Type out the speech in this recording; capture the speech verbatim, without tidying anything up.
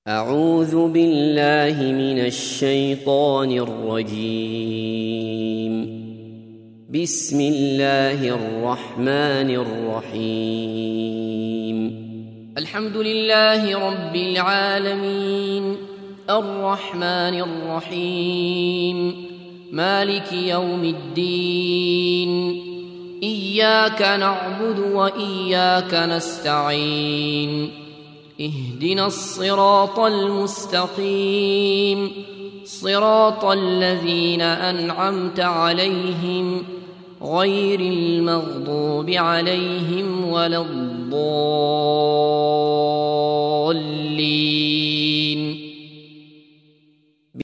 أعوذ بالله من الشيطان الرجيم. بسم الله الرحمن الرحيم. الحمد لله رب العالمين الرحمن الرحيم مالك يوم الدين. إياك نعبد وإياك نستعين. اهدنا الصراط المستقيم صراط الذين أنعمت عليهم غير المغضوب عليهم ولا الضالين.